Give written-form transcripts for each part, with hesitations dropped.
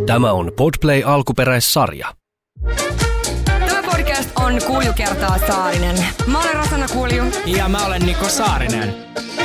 Tämä on Podplay alkuperäissarja. Tämä podcast on Kulju kertaa Saarinen. Mä olen Rosanna Kulju. Ja mä olen Niko Saarinen.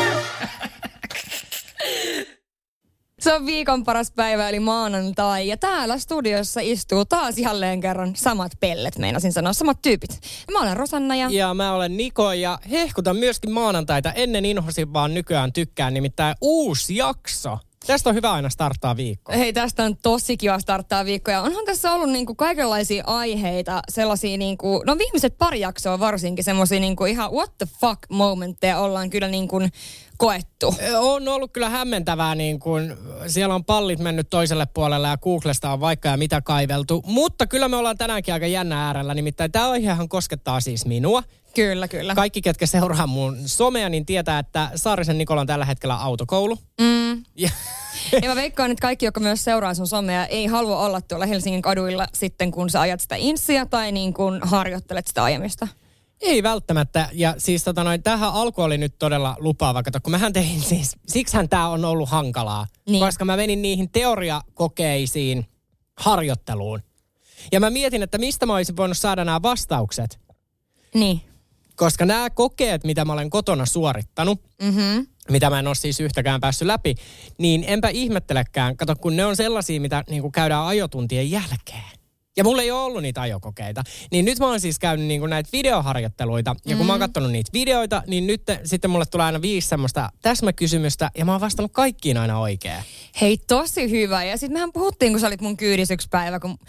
Se on viikon paras päivä eli maanantai ja täällä studiossa istuu taas jälleen kerran samat pellet, meinasin sanoa, samat tyypit. Mä olen Rosanna ja mä olen Niko ja hehkutan myöskin maanantaita. Ennen inhosin, vaan nykyään tykkään, nimittäin uusi jakso. Tästä on hyvä aina starttaa viikkoa. Hei, tästä on tosi kiva starttaa viikkoa. Onhan tässä ollut niinku kaikenlaisia aiheita, sellaisia niinku, no viimeiset pari jaksoa varsinkin semmoisia niinku ihan what the fuck momentteja ollaan kyllä niinku koettu. On ollut kyllä hämmentävää, niin kuin siellä on pallit mennyt toiselle puolelle ja Googlesta on vaikka ja mitä kaiveltu. Mutta kyllä me ollaan tänäänkin aika jännä äärellä, nimittäin tämä aihehan koskettaa siis minua. Kyllä, kyllä. Kaikki, ketkä seuraa mun somea, niin tietää, että Saarisen Nikola on tällä hetkellä autokoulu. Ja mä veikkaan, että kaikki, jotka myös seuraa sun somea, ei halua olla tuolla Helsingin kaduilla sitten, kun sä ajat sitä inssiä tai niin kun harjoittelet sitä ajamista. Ei välttämättä. Ja siis tämähän alku oli nyt todella lupaava. Kato, kun mähän tein siis, siksihän tää on ollut hankalaa. Niin. Koska mä menin niihin teoriakokeisiin harjoitteluun. Ja mä mietin, että mistä mä olisin voinut saada nämä vastaukset. Niin. Koska nämä kokeet, mitä mä olen kotona suorittanut, mitä mä en ole siis yhtäkään päässyt läpi, niin enpä ihmettelekään. Kato, kun ne on sellaisia, mitä niin kuin käydään ajotuntien jälkeen. Ja mulla ei ole ollut niitä ajokokeita. Niin nyt mä oon siis käynyt niin kuin näitä videoharjoitteluita. Ja kun mä oon katsonut niitä videoita, niin nyt sitten mulle tulee aina 5 semmoista täsmäkysymystä. Ja mä oon vastannut kaikkiin aina oikein. Hei, tosi hyvä. Ja sitten mehän puhuttiin, kun sä olit mun kyydissä yksi päivä, kun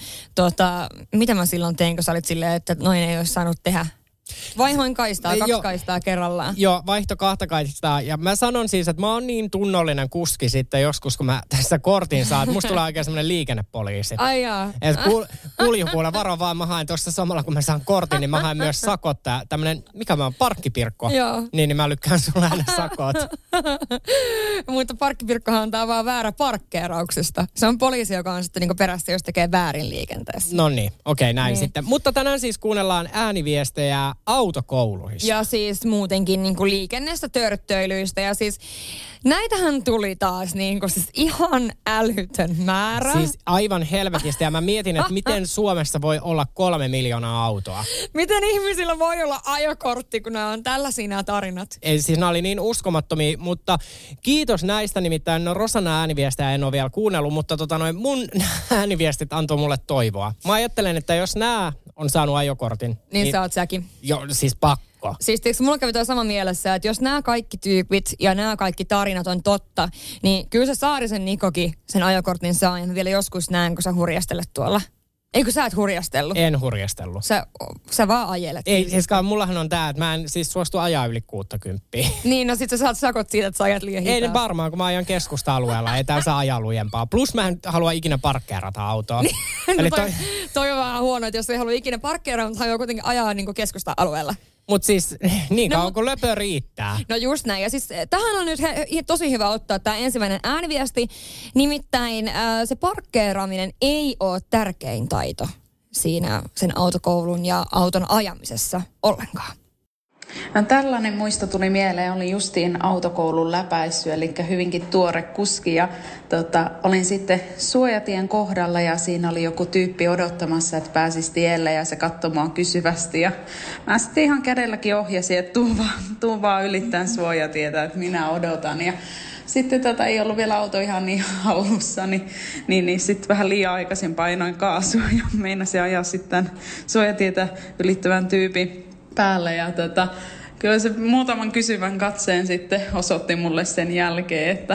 mitä mä silloin tein, kun sä olit silleen, että noin ei olisi saanut tehdä. Vaihoin kaistaa, 2 kaistaa kerrallaan. Joo, vaihto 2 kaistaa. Ja mä sanon siis, että mä oon niin tunnollinen kuski sitten joskus, kun mä tässä kortin saan, että musta tulee oikein semmoinen liikennepoliisi. Ai jaa. Että kuljupuolella varo vaan, mä haen tuossa samalla, kun mä saan kortin, niin mä haen myös sakot. Tämmönen, mikä mä oon, parkkipirkko. Joo. Niin mä lykkään sulle aina sakot. Mutta parkkipirkkohan on tää vaan väärä parkkeerauksesta. Se on poliisi, joka on sitten niinku perässä, jos tekee väärin liikenteessä. No niin, okei, näin sitten. Mutta tänään siis kuunnellaan ääniviestejä autokouluista. Ja siis muutenkin niin kuin liikennestä, törttöilyistä ja siis näitähän tuli taas niin kuin siis ihan älytön määrä. Siis aivan helvetistä ja mä mietin, että miten Suomessa voi olla 3 miljoonaa autoa. Miten ihmisillä voi olla ajokortti, kun nämä on tällaisia nämä tarinat? Ei, siis nämä oli niin uskomattomia, mutta kiitos näistä, nimittäin Rosanna ääniviestejä en ole vielä kuunnellut, mutta mun ääniviestit antoi mulle toivoa. Mä ajattelen, että jos nämä on saanut ajokortin. Niin sä oot säkin. Joo, siis pakko. Siis tiiäks, mulla kävi toi sama mielessä, että jos nämä kaikki tyypit ja nämä kaikki tarinat on totta, niin kyllä se Saarisen Nikokin sen ajokortin saa ja mä vielä joskus näen, kun sä hurjastelet tuolla. Eikö sä et hurjastellut? En hurjastellut. Sä vaan ajelet. Ei, siis mullahan on tää, että mä en siis suostu ajaa yli 60. Niin, no sit sä saat sakot siitä, että sä ajat liian hitaasti. Ei varmaan, kun mä ajan keskusta-alueella. Ei tää saa ajaa lujempaa. Plus mä en halua ikinä parkkeerata autoa. Eli toi on vähän huono, että jos ei halua ikinä parkkeerata, mutta haluaa kuitenkin ajaa niin kuin keskusta-alueella. Mutta siis niin kauan kun löpö riittää. No just näin. Ja siis tähän on nyt tosi hyvä ottaa tämä ensimmäinen ääniviesti. Nimittäin se parkkeeraaminen ei ole tärkein taito siinä sen autokoulun ja auton ajamisessa ollenkaan. No, tällainen muisto tuli mieleen, oli justiin autokoulun läpäissy, eli hyvinkin tuore kuski ja olin sitten suojatien kohdalla ja siinä oli joku tyyppi odottamassa, että pääsisi tielle ja se katsoi mua kysyvästi ja mä sitten ihan kädelläkin ohjasin, että tuu vaan ylittämään suojatietä, että minä odotan ja sitten ei ollut vielä auto ihan niin hallussa, niin sitten vähän liian aikaisin painoin kaasua ja meinasin ajaa sitten suojatietä ylittävän tyypin päälle ja kyllä se muutaman kysyvän katseen sitten osoitti mulle sen jälkeen, että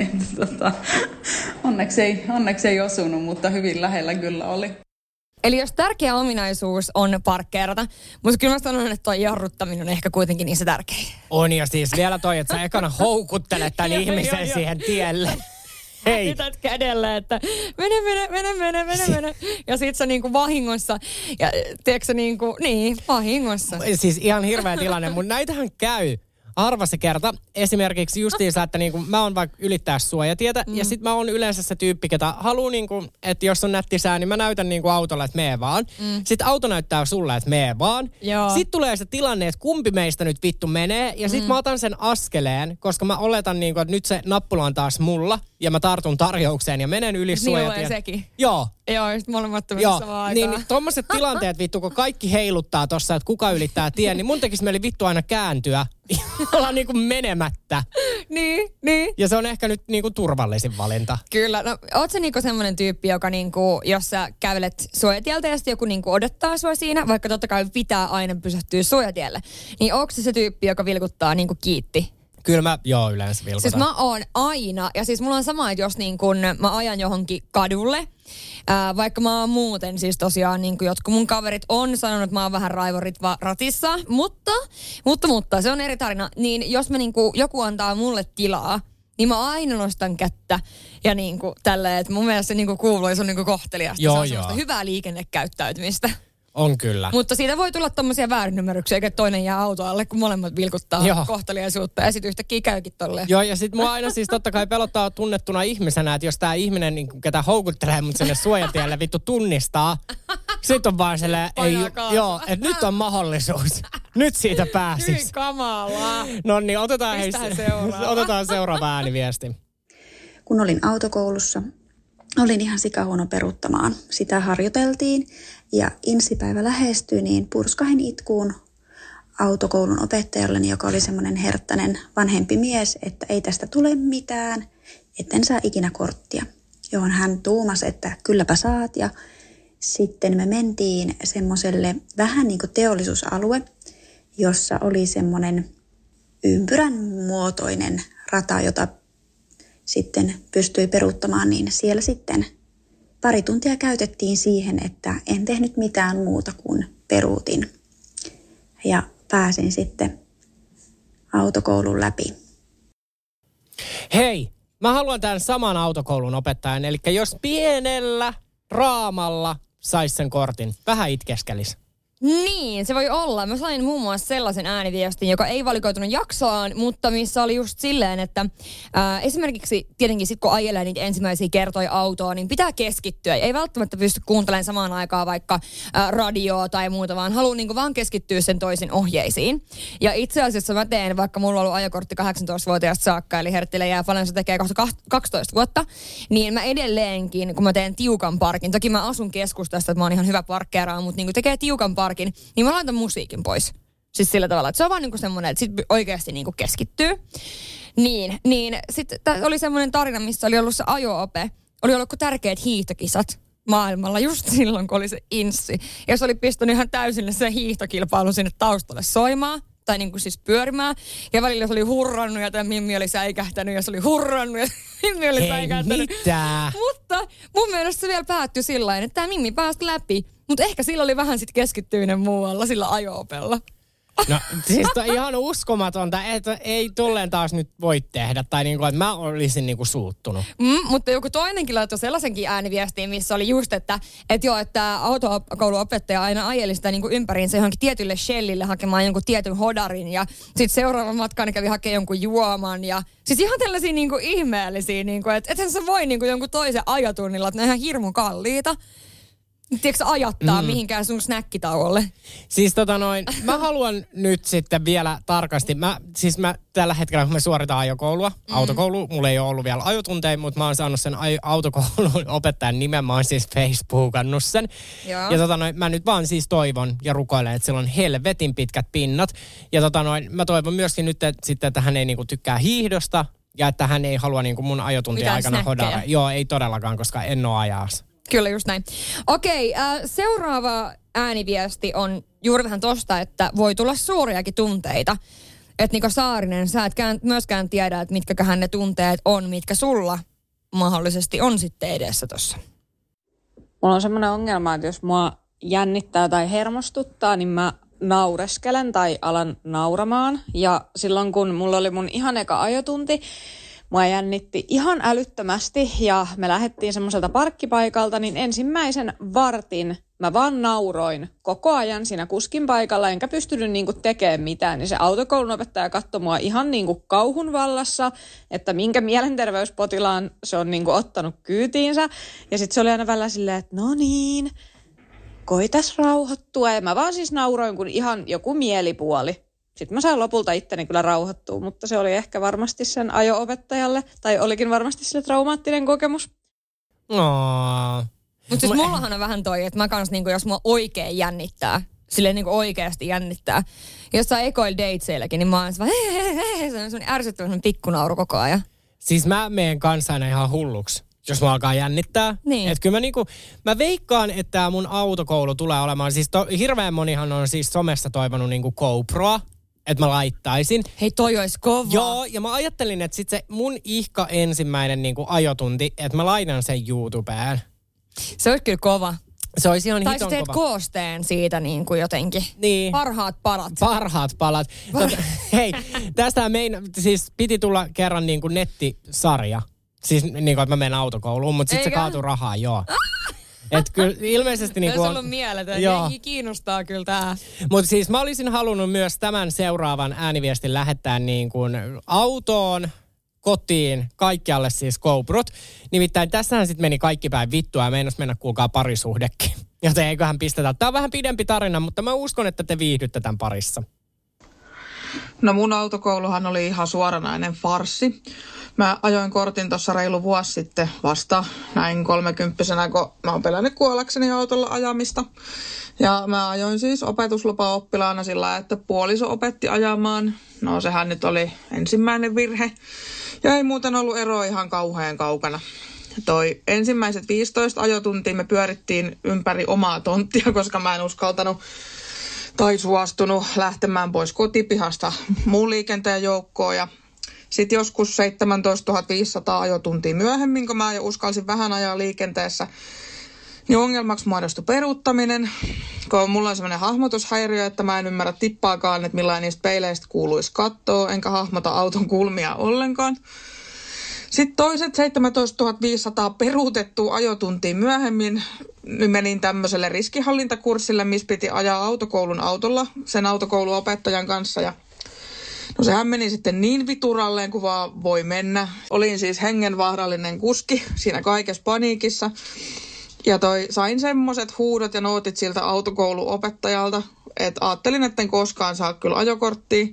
onneksi ei osunut, mutta hyvin lähellä kyllä oli. Eli jos tärkeä ominaisuus on parkkeerata, mutta kyllä mä sanon, että toi jarruttaminen on ehkä kuitenkin niin se tärkein. On ja siis vielä toi, että sä ekana houkuttelet tämän ihmisen siihen tielle. Hei. Pität kädellä, että mene. Ja sit sä niinku vahingossa. Ja tiedätkö sä niinku, vahingossa. Siis ihan hirveä tilanne, mutta näitähän käy. Harva se kerta. Esimerkiksi justiinsa, että niinku, mä oon vaikka ylittää suojatietä ja sit mä oon yleensä se tyyppi, ketä haluu niinku, että jos on nätti sää, niin mä näytän niinku autolle, että mee vaan. Sitten auto näyttää sulle, että mee vaan. Sitten tulee se tilanne, että kumpi meistä nyt vittu menee ja sit mä otan sen askeleen, koska mä oletan niinku, että nyt se nappula on taas mulla ja mä tartun tarjoukseen ja menen yli suojatien. Niin sekin. Joo. Joo, just molemmat samaan aikaan. Niin tommoset tilanteet vittu, kun kaikki heiluttaa tossa, että kuka ylittää tien, niin mun tekisi mieli vittu aina kääntyä ja olla niinku menemättä. Niin. Ja se on ehkä nyt niinku turvallisin valinta. Kyllä. No, oot sä niinku semmoinen tyyppi, joka niinku, jos sä kävelet suojatieltä ja sitten joku niinku odottaa sua siinä, vaikka totta kai pitää aina pysähtyä suojatielle, niin onko se tyyppi, joka vilkuttaa niinku kiitti? Kyllä mä, yleensä vilkutan. Siis mä oon aina, ja siis mulla on sama, että jos niin kun mä ajan johonkin kadulle, vaikka mä oon muuten siis tosiaan niin kuin jotkut mun kaverit on sanonut, että mä oon vähän raivorit ratissa, mutta se on eri tarina. Niin jos mä niin kuin, joku antaa mulle tilaa, niin mä aina nostan kättä ja niin kuin tälleen, että mun mielestä se niin kuin kuuluu ja se on niin kuin kohteliasta. Se on semmoista hyvää liikennekäyttäytymistä. On kyllä. Mutta siitä voi tulla tommosia väärinymmärryksiä, eikä toinen jää autoalle, kun molemmat vilkuttaa kohteliaisuutta ja sitten yhtäkkiä käykin tolleen. Joo, ja sitten mua aina siis totta kai pelottaa tunnettuna ihmisenä, että jos tää ihminen, niin ketä houkuttelee mut sinne suojatielle, vittu tunnistaa, sit on vaan silleen, että nyt on mahdollisuus. Nyt siitä pääsis. Hyi kamalaa. No niin, otetaan seuraava ääniviesti. Kun olin autokoulussa, olin ihan sikahuono peruuttamaan. Sitä harjoiteltiin ja insipäivä lähestyi, niin purskahin itkuun autokoulun opettajalleni, joka oli semmoinen herttäinen vanhempi mies, että ei tästä tule mitään, etten saa ikinä korttia. Johon hän tuumasi, että kylläpä saat, ja sitten me mentiin semmoiselle vähän niin kuin teollisuusalue, jossa oli semmoinen ympyrän muotoinen rata, jota sitten pystyi peruuttamaan, niin siellä sitten pari tuntia käytettiin siihen, että en tehnyt mitään muuta kuin peruutin. Ja pääsin sitten autokoulun läpi. Hei, mä haluan tämän saman autokoulun opettajan. Eli jos pienellä raamalla sais sen kortin, vähän itkeskelis. Niin, se voi olla. Mä sain muun muassa sellaisen ääniviestin, joka ei valikoitunut jaksoaan, mutta missä oli just silleen, että esimerkiksi tietenkin sit kun ajelee niitä ensimmäisiä kertoja autoa, niin pitää keskittyä. Ei välttämättä pysty kuuntelemaan samaan aikaan vaikka radioa tai muuta, vaan haluan niinku vaan keskittyä sen toisin ohjeisiin. Ja itse asiassa mä teen, vaikka mulla on ollut ajokortti 18-vuotiaasta saakka, eli Herttille jää paljon, se tekee 12 vuotta, niin mä edelleenkin, kun mä teen tiukan parkin, toki mä asun keskustassa, että mä oon ihan hyvä parkkeeraan, mutta niinku tekee tiukan parkin, niin mä laitan musiikin pois. Siis sillä tavalla, että se on vaan niinku semmoinen, että sit oikeasti niinku keskittyy. Niin sitten oli semmoinen tarina, missä oli ollut se ajo-ope. Oli ollut tärkeät hiihtokisat maailmalla just silloin, kun oli se inssi. Ja se oli pistänyt ihan täysille se hiihtokilpailu sinne taustalle soimaan. Tai niinku siis pyörimään. Ja välillä se oli hurrannut ja tämä Mimmi oli säikähtänyt ja se oli hurrannut ja Mimmi oli säikähtänyt. Mitä? Mutta mun mielestä se vielä päättyi sillain, että tämä Mimmi pääsi läpi. Mutta ehkä sillä oli vähän sitten keskittyminen muualla sillä ajo-opella. No siis ihan uskomatonta, että ei tolleen taas nyt voi tehdä. Tai niinku, että mä olisin niinku suuttunut. Mutta joku toinenkin laittoi sellaisenkin ääniviestiin, missä oli just, että autokouluopettaja aina ajeli sitä niinku ympäriinsä johonkin tietylle shellille hakemaan jonkun tietyn hodarin. Ja sitten seuraavan matkaan kävi hakemaan jonkun juoman. Ja siis ihan tällaisia niinku ihmeellisiä, niinku, että ethän sä voi niinku jonkun toisen ajotunnilla, että ne on ihan hirmu kalliita. Tiedätkö ajattaa mihinkään sun snäkkitauolle? Siis mä haluan nyt sitten vielä tarkasti, mä tällä hetkellä kun me suoritaan ajokoulua, autokoulu, mulla ei ole ollut vielä ajotunteja, mutta mä oon saanut sen autokoulun opettajan nimen, mä oon siis Facebookannut sen. Joo. Ja mä nyt vaan siis toivon ja rukoilen, että sillä on helvetin pitkät pinnat. Ja mä toivon myöskin nyt, että hän ei niinku tykkää hiihdosta ja että hän ei halua niinku mun ajotuntien aikana hodara. Joo, ei todellakaan, koska en ole ajassa. Kyllä, just näin. Okei, seuraava ääniviesti on juuri vähän tosta, että voi tulla suuriakin tunteita. Että Niko Saarinen, sä et myöskään tiedä, että mitkäköhän ne tunteet on, mitkä sulla mahdollisesti on sitten edessä tossa. Mulla on semmoinen ongelma, että jos mua jännittää tai hermostuttaa, niin mä naureskelen tai alan nauramaan. Ja silloin kun mulla oli mun ihan eka ajotunti, mua jännitti ihan älyttömästi ja me lähdettiin semmoiselta parkkipaikalta, niin ensimmäisen vartin mä vaan nauroin koko ajan siinä kuskin paikalla, enkä pystynyt niinku tekemään mitään. Niin se autokoulun opettaja katsoi mua ihan niinku kauhun vallassa, että minkä mielenterveyspotilaan se on niinku ottanut kyytiinsä. Ja sitten se oli aina välillä silleen, että no niin, koitas rauhoittua. Ja mä vaan siis nauroin kuin ihan joku mielipuoli. sitten mä sain lopulta itteni kyllä rauhoittua, mutta se oli ehkä varmasti sen ajo-opettajalle, tai olikin varmasti sille traumaattinen kokemus. Mutta siis mullahan on vähän toi, että mä kans niinku, jos mua oikein jännittää, silleen niinku oikeasti jännittää. Jossain ekoil dateseilläkin, niin mä oon se on ärsyttävä pikkunauru koko ajan. Siis mä meen kanssa aina ihan hulluksi, jos mä alkaa jännittää. Niin. Että kyllä mä veikkaan, että mun autokoulu tulee olemaan, siis hirveän monihan on siis somessa toivonut niinku GoProa, että mä laittaisin. Hei, toi olisi kova. Joo, ja mä ajattelin, että sit se mun ihka ensimmäinen niinku ajotunti, että mä laitan sen YouTubeen. Se olisi kyllä kova. Se olisi ihan tai hiton teet kova. koosteen siitä niin kuin jotenkin. Niin. Parhaat palat. Hei, tästä siis piti tulla kerran niin kuin nettisarja. Siis niin kuin, että mä menen autokouluun, mutta sitten se kaatui rahaa, joo. Että kyllä ilmeisesti niin kuin on... ollut mieletön. Jengi kiinnostaa kyllä tää. Mutta siis mä olisin halunnut myös tämän seuraavan ääniviestin lähettää niin kuin autoon, kotiin, kaikkialle siis GoProt. Nimittäin tässähän sitten meni kaikki päin vittua ja meinas mennä kuulkaa parisuhdekin. Joten eiköhän pistetä. Tää on vähän pidempi tarina, mutta mä uskon, että te viihdytte tämän parissa. No mun autokouluhan oli ihan suoranainen farssi. Mä ajoin kortin tuossa reilu vuosi sitten vasta näin 30-vuotiaana, kun mä oon pelännyt kuollakseni autolla ajamista. Ja mä ajoin siis opetuslupaoppilaana sillä lailla, että puoliso opetti ajamaan. No sehän nyt oli ensimmäinen virhe. Ja ei muuten ollut ero ihan kauhean kaukana. Toi ensimmäiset 15 ajotuntia me pyörittiin ympäri omaa tonttia, koska mä en uskaltanut tai suostunut lähtemään pois kotipihasta muun liikenteen joukkoon. Ja sitten joskus 17 500 ajotuntia myöhemmin, kun mä jo uskalsin vähän ajaa liikenteessä, niin ongelmaksi muodostui peruuttaminen, kun mulla on semmoinen hahmotushäiriö, että mä en ymmärrä tippaakaan, että millainen niistä peileistä kuuluisi katsoa, enkä hahmota auton kulmia ollenkaan. Sitten toiset 17 500 peruutettua ajotuntia myöhemmin menin tämmöiselle riskihallintakurssille, missä piti ajaa autokoulun autolla sen autokouluopettajan kanssa. Ja no sehän meni sitten niin vituralleen kuin vaan voi mennä. Olin siis hengenvaarallinen kuski siinä kaikessa paniikissa. Ja sain semmoiset huudot ja nootit siltä autokouluopettajalta, että ajattelin, että en koskaan saa kyllä ajokorttia.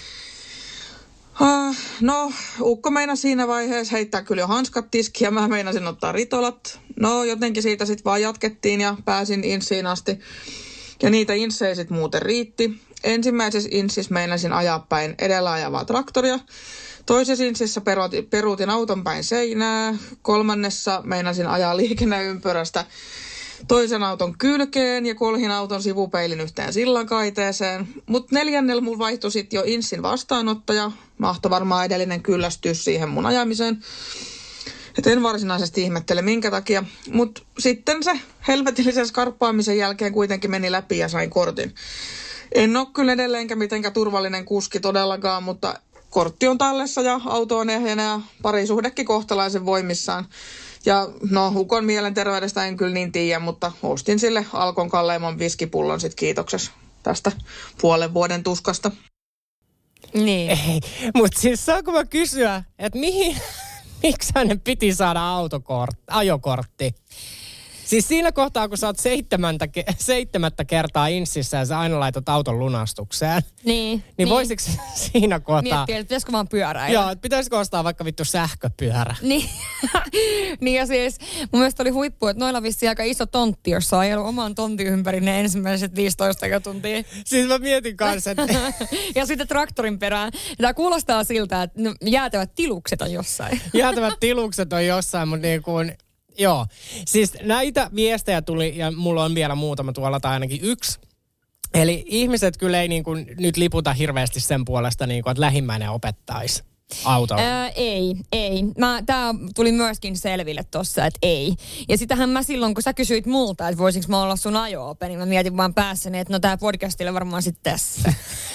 No, ukko meinasi siinä vaiheessa heittää kyllä jo hanskat tiskiin ja mä meinasin ottaa ritolat. No, jotenkin siitä sitten vaan jatkettiin ja pääsin inssiin asti. Ja niitä inssejä sitten muuten riitti. Ensimmäisessä inssissä meinasin ajaa päin edellä ajavaa traktoria. Toisessa inssissä peruutin auton päin seinää. Kolmannessa meinasin ajaa liikenneympyrästä toisen auton kylkeen ja kolhin auton sivupeilin yhteen sillankaiteeseen. Mutta neljännellä mulla vaihtui sitten jo inssin vastaanottaja. Mahtoi varmaan edellinen kyllästyä siihen mun ajamiseen. Et en varsinaisesti ihmettele minkä takia. Mutta sitten se helvetillisen skarppaamisen jälkeen kuitenkin meni läpi ja sain kortin. En ole kyllä edelleenkä mitenkään turvallinen kuski todellakaan, mutta kortti on tallessa ja auto on ehjänä ja parisuhdekin kohtalaisen voimissaan. Ja no, ukon mielenterveydestä en kyllä niin tiedä, mutta ostin sille Alkon kalleimman viskipullon sit kiitoksessa tästä puolen vuoden tuskasta. Niin. Ei, mutta siis saanko mä kysyä, että miksi hänen piti saada ajokortti? Siis siinä kohtaa, kun sä oot seitsemättä kertaa inssissä ja sä aina laitat auton lunastukseen. Niin. Voisiko siinä kohtaa... Miettiä, että pitäisikö vaan pyöräillä. Joo, että pitäisikö ostaa vaikka vittu sähköpyörä. Niin. Niin ja siis mun mielestä oli huippu, että noilla vissiin aika iso tontti, jossa on ajellut oman tontin ympäri ne ensimmäiset 15 tuntia. Siis mä mietin kanssa, että... Ja sitten traktorin perään. Tämä kuulostaa siltä, että jäätävät tilukset on jossain. Jäätävät tilukset on jossain, mutta niin kuin... Joo, siis näitä viestejä tuli ja mulla on vielä muutama tuolla tai ainakin yksi. Eli ihmiset kyllä ei niin kuin nyt liputa hirveästi sen puolesta, niin kuin, että lähimmäinen opettaisi autoa. Ei. Tää tuli myöskin selville tossa, että ei. Ja sitähän mä silloin, kun sä kysyit multa, että voisinko mä olla sun ajo-ope, niin mä mietin vaan päässäni, että no tää podcastille varmaan sitten tässä.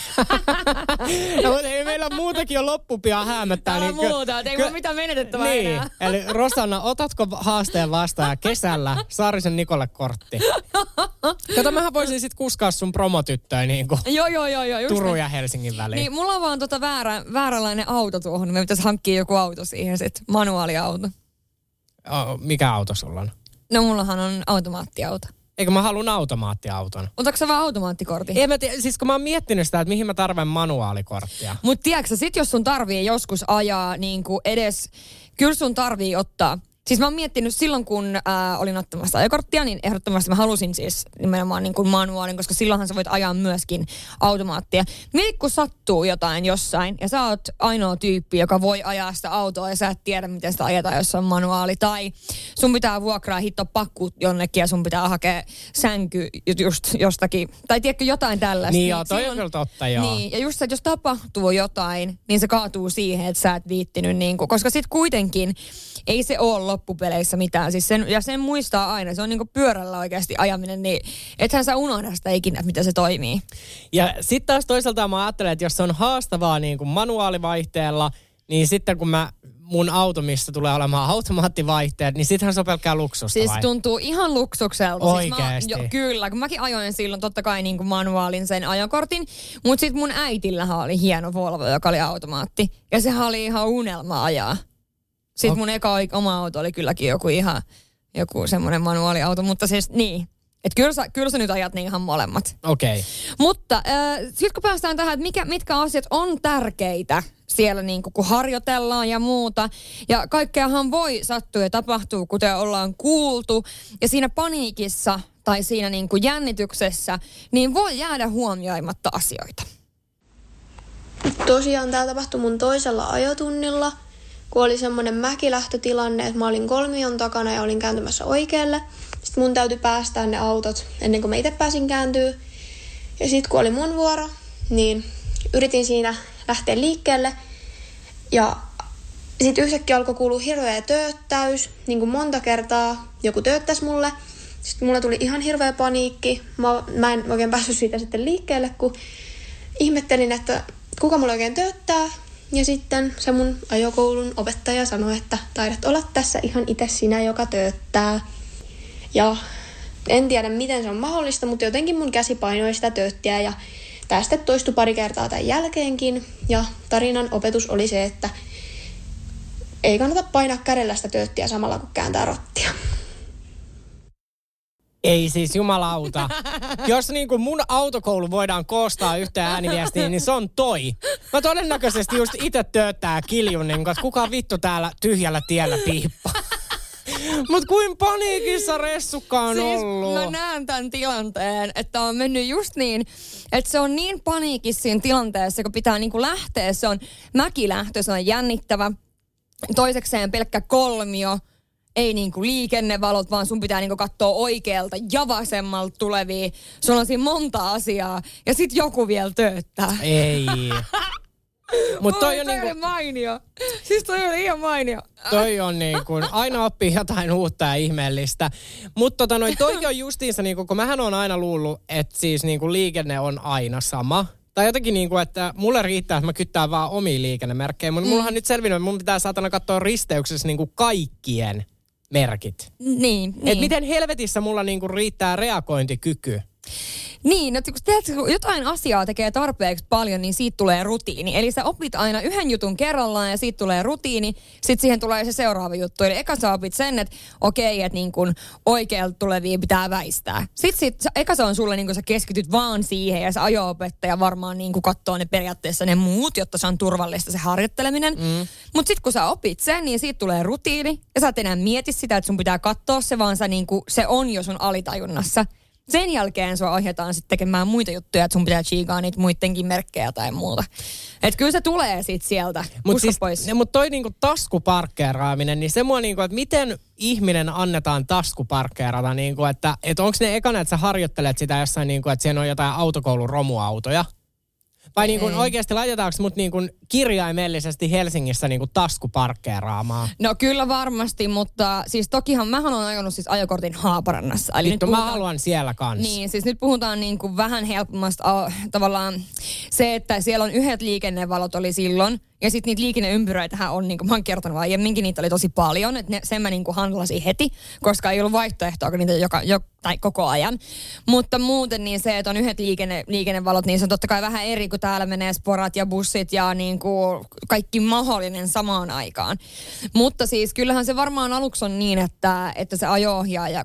No, mutta ei meillä muutakin jo loppupian häämöttää. Täällä niin muuta, että ei ole mitään menetettävää niin. enää. Eli Rosanna, otatko haasteen vastaan ja kesällä Saarisen Nikolle kortti? Kato, mähän voisin sit kuskaa sun promotyttöä niin kuin Joo. Turun ja Helsingin väliin. Niin, mulla on vaan vääränlainen auto tuohon. Me pitäisi hankkia joku auto siihen sit, manuaaliauto. Mikä auto sulla on? No mullahan on automaattiauto. Eikö mä haluan automaattiauton? Otatko sä vaan automaattikortin? En mä tiedä, siis kun mä oon miettinyt sitä, että mihin mä tarvitsen manuaalikorttia. Mut tiedätkö sit jos sun tarvii joskus ajaa niinku edes, kyllä sun tarvii ottaa. Siis mä oon miettinyt silloin, kun olin ottamassa ajokorttia, niin ehdottomasti mä halusin siis nimenomaan niin kuin manuaalin, koska silloinhan sä voit ajaa myöskin automaattia. Mieti, kun sattuu jotain jossain ja sä oot ainoa tyyppi, joka voi ajaa sitä autoa ja sä et tiedä, miten sitä ajetaan, jos on manuaali. Tai sun pitää vuokraa pakku jonnekin ja sun pitää hakea sänky just jostakin. Tai tiedätkö jotain tällaista. Niin joo, toi on kyllä totta, joo. Niin, ja just se, että jos tapahtuu jotain, niin se kaatuu siihen, että sä et viittinyt niin kuin, koska sit kuitenkin ei se ole loppupeleissä mitään. Siis sen muistaa aina. Se on niinku pyörällä oikeasti ajaminen, niin ethän sä unohda sitä ikinä, että miten se toimii. Ja sitten taas toisaalta mä ajattelen, että jos se on haastavaa niin kuin manuaalivaihteella, niin sitten kun mun auto, missä tulee olemaan automaattivaihteet, niin sittenhän se on pelkkää luksusta siis vai? tuntuu ihan luksukselta. Oikeesti? Siis kyllä, kun mäkin ajoin silloin totta kai niin kuin manuaalin sen ajokortin, mutta sitten mun äitillähän oli hieno Volvo, joka oli automaatti. Ja sehän oli ihan unelma ajaa. Sitten mun oma auto oli kylläkin joku semmoinen manuaaliauto, mutta siis niin. Että kyllä sä nyt ajat ne ihan molemmat. Okei. Okay. Mutta sitten kun päästään tähän, että mitkä asiat on tärkeitä siellä niin kun harjoitellaan ja muuta. Ja kaikkeahan voi sattua ja tapahtuu, kuten ollaan kuultu. Ja siinä paniikissa tai siinä niin kuin jännityksessä, niin voi jäädä huomioimatta asioita. Tosiaan tämä tapahtui mun toisella ajotunnilla, kun oli semmoinen mäkilähtötilanne, että mä olin kolmion takana ja olin kääntymässä oikealle. Sitten mun täytyi päästää ne autot ennen kuin mä itse pääsin kääntyä. Ja sitten kun oli mun vuoro, niin yritin siinä lähteä liikkeelle. Ja sitten yhtäkkiä alkoi kuulua hirveä tööttäys, niin kuin monta kertaa joku tööttäisi mulle. Sitten mulle tuli ihan hirveä paniikki. Mä en oikein päässyt siitä sitten liikkeelle, kun ihmettelin, että kuka mulla oikein tööttää. Ja sitten se mun ajokoulun opettaja sanoi, että taidat olla tässä ihan itse sinä, joka tööttää. Ja en tiedä, miten se on mahdollista, mutta jotenkin mun käsi painoi sitä tööttiä ja tämä sitten toistui pari kertaa tämän jälkeenkin. Ja tarinan opetus oli se, että ei kannata painaa kädellä sitä tööttiä samalla kun kääntää rottia. Ei siis jumalauta. Jos niin kuin mun autokoulu voidaan koostaa yhteen ääniviestiin, niin se on toi. Mä todennäköisesti just itse tööttää kiljun, niin että kuka vittu täällä tyhjällä tiellä piippaa. Mut kuin paniikissa Ressukka on siis ollut. Mä näen tämän tilanteen, että on mennyt just niin, että se on niin paniikissa siinä tilanteessa, kun pitää niinku lähteä. Se on mäkilähtö, se on jännittävä. Toisekseen pelkkä kolmio. Ei niinku liikennevalot, vaan sun pitää niinku katsoa oikealta ja vasemmalta tulevia. Sulla on siinä monta asiaa. Ja sit joku vielä tööttää. Ei. Mut toi on niinku... mainio. Siis toi on ihan mainio. Toi on niinku, aina oppii jotain uutta ja ihmeellistä. Mutta toi on justiinsa niinku, kun mähän on aina luullut, että siis niinku liikenne on aina sama. Tai jotenkin niinku, että mulle riittää, että mä kyttään vaan omia liikennemerkkejä. Mutta mullahan nyt selvinnyt, että mun pitää saatana katsoa risteyksessä niinku kaikkien merkit. Niin. Et miten helvetissä mulla niinku riittää reagointikyky? Niin, että kun jotain asiaa tekee tarpeeksi paljon, niin siitä tulee rutiini. Eli sä opit aina yhden jutun kerrallaan ja siitä tulee rutiini. Sitten siihen tulee se seuraava juttu. Eli eka sä opit sen, että okei, että niin kun oikealta tulevia pitää väistää. Sitten eka se on sulle, niin kun sä keskityt vaan siihen ja se ajo-opettaja varmaan niin katsoo ne periaatteessa ne muut, jotta se on turvallista se harjoitteleminen. Mutta sitten kun sä opit sen, niin siitä tulee rutiini. Ja sä et enää mieti sitä, että sun pitää katsoa se, vaan sä niin kun, se on jo sun alitajunnassa. Sen jälkeen sua ohjataan sitten tekemään muita juttuja, että sun pitää chiikaa niitä muidenkin merkkejä tai muuta. Että kyllä se tulee sitten sieltä. Mutta siis, toi niinku taskuparkkeeraaminen, niin se mua niinku, että miten ihminen annetaan taskuparkkeerata, niinku, että onko ne ekana, että sä harjoittelet sitä jossain, niinku, että siellä on jotain autokoulun romuautoja? Vai niin oikeasti laitetaanko mut niin kirjaimellisesti Helsingissä niin taskuparkkeeraamaan? No kyllä varmasti, mutta siis tokihan mähän olen ajanut siis ajokortin Haaparannassa. Eli vittu, mä haluan siellä kanssa. Niin, siis nyt puhutaan niin kuin vähän helpommasta tavallaan se, että siellä on yhdet liikennevalot oli silloin. Ja sitten niitä liikenneympyröitähän on, niin kuin mä oon kertonut aiemminkin, niitä oli tosi paljon. Että sen mä niin kuin handlasin heti, koska ei ollut vaihtoehtoa, kun niitä tai koko ajan. Mutta muuten niin se, että on yhdet liikennevalot, niin se on totta kai vähän eri, kun täällä menee sporat ja bussit ja niin kuin kaikki mahdollinen samaan aikaan. Mutta siis kyllähän se varmaan aluksi on niin, että se ajo-ohjaaja katsoo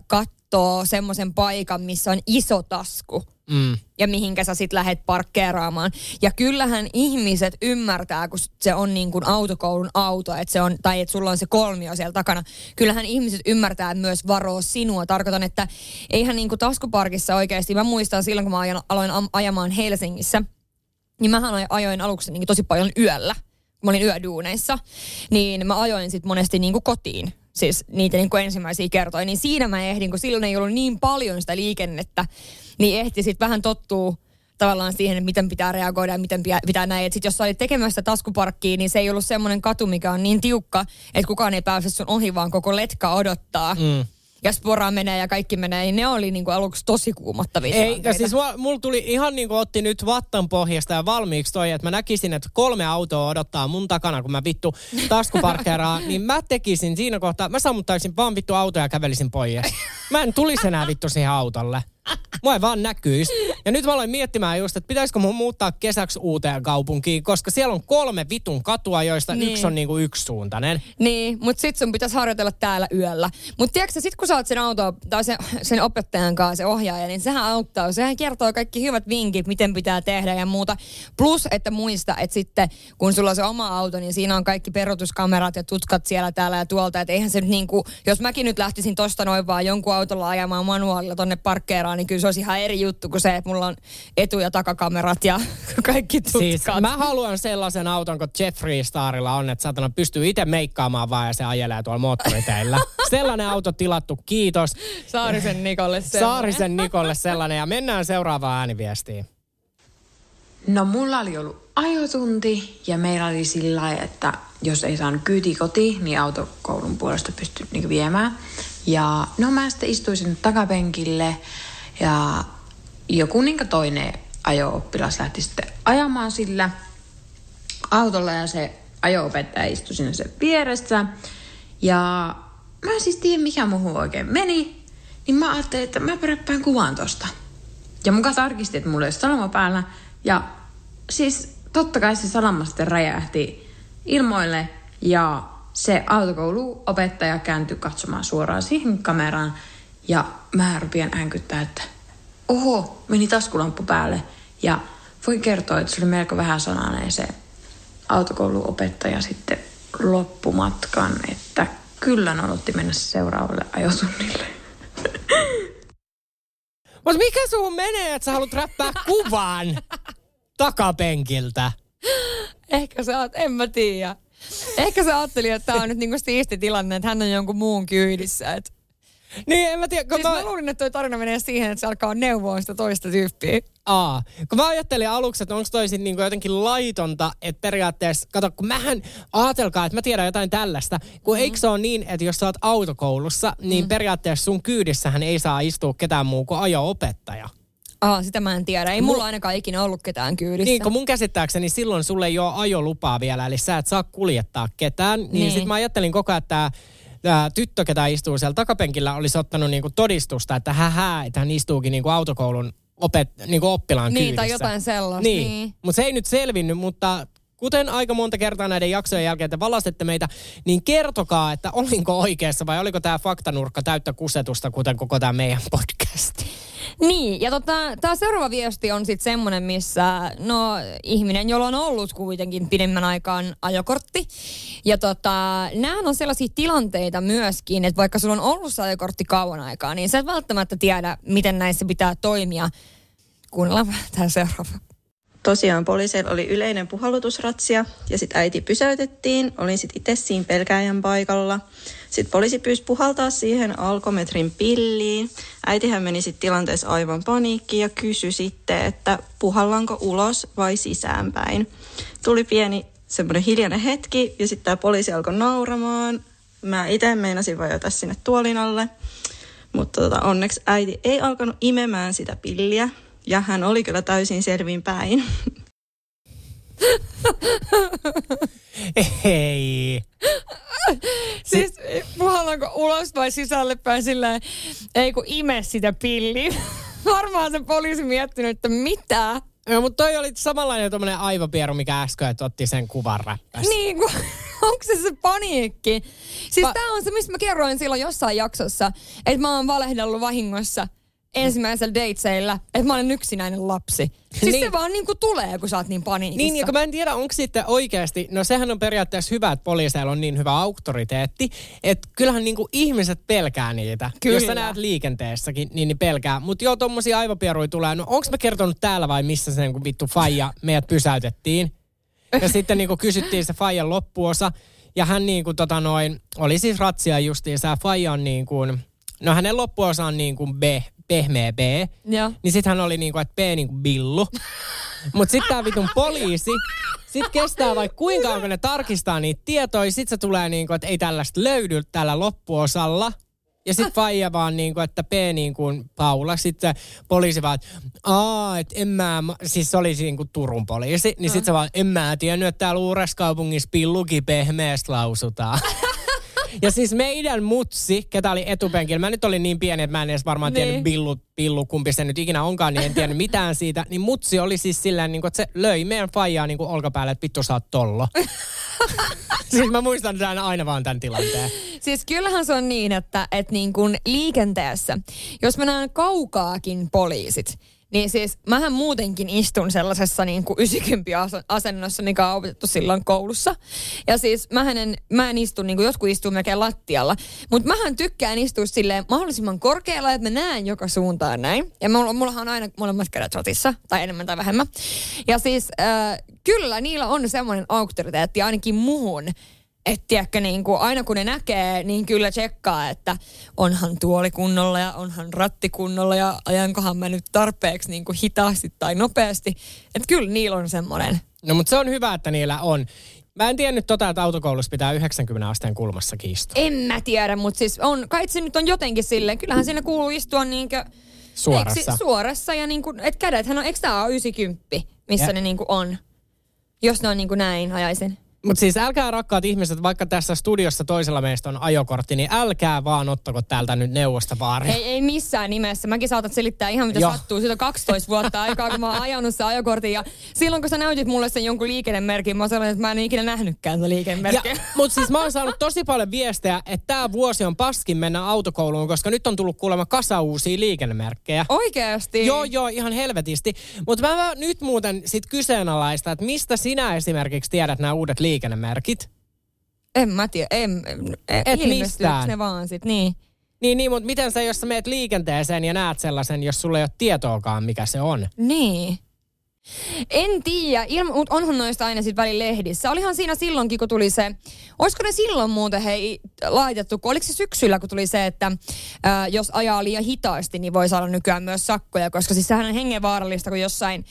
kattoo semmoisen paikan, missä on iso tasku. Ja mihinkä sä sit lähet parkkeeraamaan. Ja kyllähän ihmiset ymmärtää, kun se on niin kuin autokoulun auto, että se on, tai että sulla on se kolmio siellä takana. Kyllähän ihmiset ymmärtää myös varoa sinua. Tarkoitan, että eihän niin kuin taskuparkissa oikeasti, mä muistan silloin, kun mä aloin ajamaan Helsingissä, niin mähän ajoin aluksi niin tosi paljon yöllä. Kun mä olin yöduuneissa, niin mä ajoin sit monesti niin kuin kotiin. Siis niitä niin kuin ensimmäisiä kertoja. Niin siinä mä ehdin, kun silloin ei ollut niin paljon sitä liikennettä, niin ehti sitten vähän tottua tavallaan siihen, että miten pitää reagoida ja miten pitää näin. Että sitten jos sä olit tekemässä taskuparkkiin, niin se ei ollut semmoinen katu, mikä on niin tiukka, että kukaan ei pääse sun ohi, vaan koko letka odottaa. Ja spora menee ja kaikki menee, niin ne oli niinku aluksi tosi kuumottavia. Eikä siis mulla tuli ihan niin kuin otti nyt vattan pohjasta ja valmiiksi toi, että mä näkisin, että 3 autoa odottaa mun takana, kun mä vittu taskuparkkeeraan, niin mä tekisin siinä kohtaa, mä sammuttaisin vaan vittu autoja ja kävelisin pois. Mä en tulisi enää vittu siihen autolle. Mua ei vaan näkyisi. Ja nyt mä aloin miettimään just, että pitäisikö mun muuttaa kesäksi uuteen kaupunkiin, koska siellä on 3 vitun katua, joista yksi on niinku yksisuuntainen. Niin, mutta sit sun pitäisi harjoitella täällä yöllä. Mutta tiedätkö, sit kun sä oot sen tai sen opettajan kanssa, se ohjaaja, niin sehän auttaa. Sehän kertoo kaikki hyvät vinkit, miten pitää tehdä ja muuta. Plus, että muista, että sitten kun sulla on se oma auto, niin siinä on kaikki peruutuskamerat ja tutkat siellä, täällä ja tuolta. Että eihän se nyt niinku, jos mäkin nyt lähtisin tosta noin vaan jonkun autolla ajamaan manuaalilla tonne parkkeeraan, niin kyllä se olisi ihan eri juttu kuin se, että mulla on etu- ja takakamerat ja kaikki tutkat. Siis mä haluan sellaisen auton, kun Jeffree Starilla on, että satana pystyy itse meikkaamaan vaan ja se ajelee tuolla moottoriteillä. Sellainen auto tilattu, kiitos. Saarisen Nikolle sellainen. Saarisen Nikolle sellainen ja mennään seuraavaan ääniviestiin. No mulla oli ollut ajotunti ja meillä oli sillä lailla, että jos ei saanut kyyti kotiin, niin autokoulun puolesta pystyi niin viemään. Ja no mä sitten istuin sinne takapenkille ja joku niin toinen ajo-oppilas lähti sitten ajamaan sillä autolla ja se ajo-opettaja istui sinne sen vieressä. Ja mä en siis tiedä mikä muuhun oikein meni, niin mä ajattelin, että mä pärppään kuvan tosta. Ja muka tarkisti, että mulla ei ole salama päällä. Ja siis totta kai se salama sitten räjähti ilmoille ja se autokouluopettaja kääntyi katsomaan suoraan siihen kameraan. Ja mä rupean äänkyttää, että oho, meni taskulamppu päälle. Ja voin kertoa, että se oli melko vähän sanainen se autokouluopettaja sitten loppumatkan, että kyllä odotti mennä seuraavalle ajotunnille. Mutta mikä suhun menee, että sä haluat räppää kuvan takapenkiltä? Ehkä sä oot, en mä tiedä. Ehkä sä ajattelin, että tää on nyt niinku siisti tilanne, että hän on jonkun muun kyydissä. Et. Niin, en mä tiedä. Siis mä luulin, että toi tarina menee siihen, että se alkaa neuvoa sitä toista tyyppiä. Kun mä ajattelin aluksi, että onko toi sit niinku jotenkin laitonta, että periaatteessa, kato, kun mähän ajatelkaa, että mä tiedän jotain tällaista, kun eikö se ole niin, että jos sä oot autokoulussa, niin periaatteessa sun kyydissähän ei saa istua ketään muu kuin ajo-opettaja. Sitä mä en tiedä. Ei mulla ainakaan ikinä ollut ketään kyydissä. Niin, kun mun käsittääkseni silloin sulle ei ole ajolupaa vielä, eli sä et saa kuljettaa ketään. Niin sit mä ajattelin koko ajan, että tämä tyttö, ketä istuu siellä takapenkillä, olisi ottanut niinku todistusta, että että hän istuukin niinku autokoulun niinku oppilaan kyydissä. Niin, tai jotain sellaista. Niin. Mutta se ei nyt selvinnyt, mutta kuten aika monta kertaa näiden jaksojen jälkeen te valastette meitä, niin kertokaa, että olinko oikeassa vai oliko tämä faktanurkka täyttä kusetusta, kuten koko tämä meidän podcast. Niin, ja tämä seuraava viesti on sitten semmoinen, missä ihminen, jolla on ollut kuitenkin pidemmän aikaan ajokortti. Ja nämä on sellaisia tilanteita myöskin, että vaikka sulla on ollut se ajokortti kauan aikaa, niin sä et välttämättä tiedä, miten näissä pitää toimia. Kuunnellaan tämä seuraava. Tosiaan poliiseilla oli yleinen puhallutusratsia ja sitten äiti pysäytettiin. Olin sitten itse siinä pelkääjän paikalla. Sitten poliisi pyysi puhaltaa siihen alkometrin pilliin. Äitihän meni sitten tilanteessa aivan paniikkiin ja kysyi sitten, että puhallanko ulos vai sisäänpäin. Tuli pieni semmoinen hiljainen hetki ja sitten tämä poliisi alkoi nauramaan. Mä itse meinasin vajota sinne tuolin alle, mutta onneksi äiti ei alkanut imemään sitä pilliä. Ja hän oli kyllä täysin selvin päin. Ei. Siis puhallanko ulos vai sisälle päin silleen, ei kun ime sitä pilliä. Varmaan se poliisi miettinyt, että mitä? Mutta toi oli samanlainen tommonen aivopieru, mikä äsken, että otti sen kuvan räppäsi. Niin kuin Onko se paniikki? Siis tää on se, mistä mä kerroin silloin jossain jaksossa, että mä oon valehdellut vahingossa ensimmäisellä dateseillä, että mä olen yksinäinen lapsi. Siis niin. Se vaan niinku tulee, kun sä oot niin paniikissa. Niin, ja kun mä en tiedä, onko sitten oikeasti, no sehän on periaatteessa hyvä, että poliiseilla on niin hyvä auktoriteetti, että kyllähän niinku ihmiset pelkää niitä. Kyllä. Jos sä näet liikenteessäkin, niin pelkää. Mutta joo, tommosia aivopieruja tulee. No onks mä kertonut täällä vai missä se niinku vittu faija meidät pysäytettiin? Ja sitten niinku kysyttiin se faijan loppuosa, ja hän niinku oli siis ratsia justiinsa, ja faija on niinku, no hänen loppuosa on niinku pehmeä B. Ja. Niin sit hän oli niinku, että B niinku billu. Mut sit tää vitun poliisi, sit kestää vaikka kuinka kauan, kun ne tarkistaa niitä tietoja, sit se tulee niinku, että ei tällaista löydy tällä loppuosalla. Ja sit faija vaan niinku, että P niinku Paula. Sitten poliisi vaan, että en mä, siis se oli niinku Turun poliisi. Niin sit se vaan, en mä tiennyt, että täällä Uudessakaupungissa pillukin pehmeästä lausutaan. Ja siis meidän mutsi, ketä oli etupenkillä, mä nyt olin niin pieni, että mä en edes varmaan tiennyt pillu, kumpi se nyt ikinä onkaan, niin en tiennyt mitään siitä. Niin mutsi oli siis silleen, että se löi meidän faijaa niin olkapäälle, että vittu sä oot tollo. Siis mä muistan aina vaan tämän tilanteen. Siis kyllähän se on niin, että niin kuin liikenteessä, jos mä näen kaukaakin poliisit, niin siis mähän muutenkin istun sellaisessa niin kuin 90-asennossa, mikä on opetettu silloin koulussa. Ja siis mä en istu, niin kuin jotkut istuu melkein lattialla. Mutta mähän tykkään istua silleen mahdollisimman korkealla, että mä näen joka suuntaan näin. Ja mullahan on aina molemmat kädet rotissa, tai enemmän tai vähemmän. Ja siis kyllä niillä on semmoinen auktoriteetti ainakin muhun. Että tiedätkö, niin kuin aina kun ne näkee, niin kyllä tsekkaa, että onhan tuoli kunnolla ja onhan ratti kunnolla ja ajankohan mä nyt tarpeeksi niin kuin hitaasti tai nopeasti. Että kyllä niillä on semmoinen. No mutta se on hyvä, että niillä on. Mä en tiennyt että autokoulussa pitää 90 asteen kulmassa istua. En mä tiedä, mutta siis on, kai se nyt on jotenkin silleen. Kyllähän siinä kuuluu istua niinkö suorassa ja niin kuin, että kädethän on, eikö tää ole 90, missä ne niin kuin on, jos ne on niin kuin näin ajaisin. Mutta siis älkää rakkaat ihmiset, vaikka tässä studiossa toisella meistä on ajokortti, niin älkää vaan ottako täältä nyt neuvosta vaaria. Ei missään nimessä. Mäkin saatat selittää ihan mitä sattuu. Siitä on 12 vuotta aikaa, kun mä oon ajanut sen ajokortin. Ja silloin kun sä näytit mulle sen jonkun liikennemerkin, mä sanoin, että mä en ikinä nähnytkään sitä liikennemerkkiä. Mutta siis mä oon saanut tosi paljon viestejä, että tää vuosi on paskin mennä autokouluun, koska nyt on tullut kuulemma kasa uusia liikennemerkkejä. Oikeasti? Joo, ihan helvetisti. Mutta mä nyt muuten sit kyseenalaista, että mistä sinä esimerkiksi tiedät nämä uudet liikennemerkit? En mä tiedä. Et mistään. Ne vaan sit, niin. Niin, mutta miten sä, jos sä meet liikenteeseen ja näet sellaisen, jos sulla ei ole tietoakaan, mikä se on? Niin. En tiedä, mutta onhan noista aina sitten välillä lehdissä. Olihan siinä silloinkin, kun tuli se, olisiko ne silloin muuten laitettu, oliko se syksyllä, kun tuli se, että jos ajaa liian hitaasti, niin voi saada nykyään myös sakkoja, koska siis sehän on hengenvaarallista, kun jossain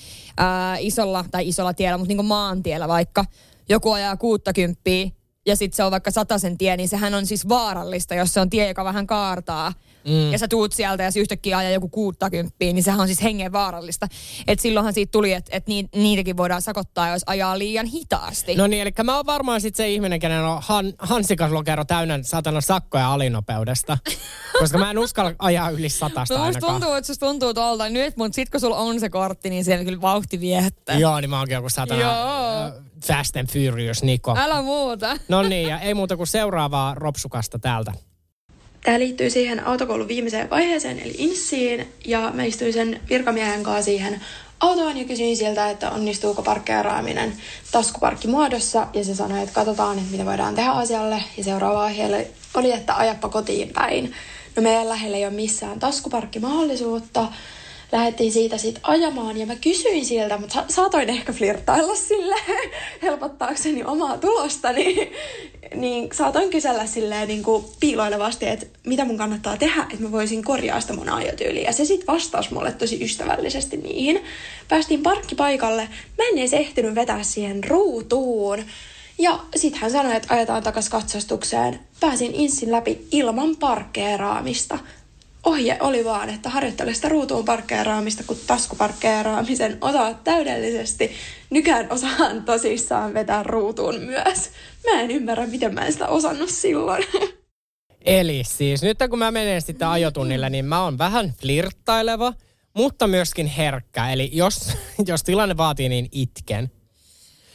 isolla tiellä, mutta niin kuin maantiellä vaikka, joku ajaa 60 ja sitten se on vaikka 100 tie, niin sehän on siis vaarallista, jos se on tie, joka vähän kaartaa. Ja sä tuut sieltä ja yhtäkkiä ajaa joku 60, niin sehän on siis hengenvaarallista. Että silloinhan siitä tuli, että niitäkin voidaan sakottaa, jos ajaa liian hitaasti. No niin, eli mä oon varmaan sitten se ihminen, kenen on hansikkaslokero täynnä satana sakkoja alinopeudesta. Koska mä en uskalla ajaa yli 100 ainakaan. Musta tuntuu, että susta tuntuu tuolta nyt, mutta sit kun sulla on se kortti, niin siellä kyllä vauhti viehättää. Joo, niin mä oonkin joku satana Fast and Furious Niko. Älä muuta. No niin, ja ei muuta kuin seuraavaa ropsukasta täältä. Tämä liittyy siihen autokoulun viimeiseen vaiheeseen, eli inssiin, ja mä istuin sen virkamiehen kanssa siihen autoon ja kysyin siltä, että onnistuuko parkkeeraaminen taskuparkkimuodossa, ja se sanoi, että katsotaan, että mitä voidaan tehdä asialle, ja seuraava aihe oli, että ajappa kotiin päin. No meidän lähellä ei ole missään taskuparkkimahdollisuutta, lähdettiin siitä sitten ajamaan ja mä kysyin siltä, mutta saatoin ehkä flirtailla sille helpottaakseni omaa tulostani. Niin saatoin kysellä silleen niin kuin piiloilevasti, että mitä mun kannattaa tehdä, että mä voisin korjaa sitä mun ajotyyliä. Ja se sitten vastasi mulle tosi ystävällisesti niihin. Päästiin parkkipaikalle. Mä en edes ehtinyt vetää siihen ruutuun. Ja sitten hän sanoi, että ajetaan takas katsastukseen. Pääsin inssin läpi ilman parkkeeraamista. Ohje oli vaan, että harjoittele sitä ruutuun parkkeeraamista, kun taskuparkkeeraamisen osaat täydellisesti. Nykään osaan tosissaan vetää ruutuun myös. Mä en ymmärrä, miten mä en sitä osannut silloin. Eli siis nyt kun mä menen sitten ajotunnille, niin mä oon vähän flirttaileva, mutta myöskin herkkä. Eli jos tilanne vaatii, niin itken.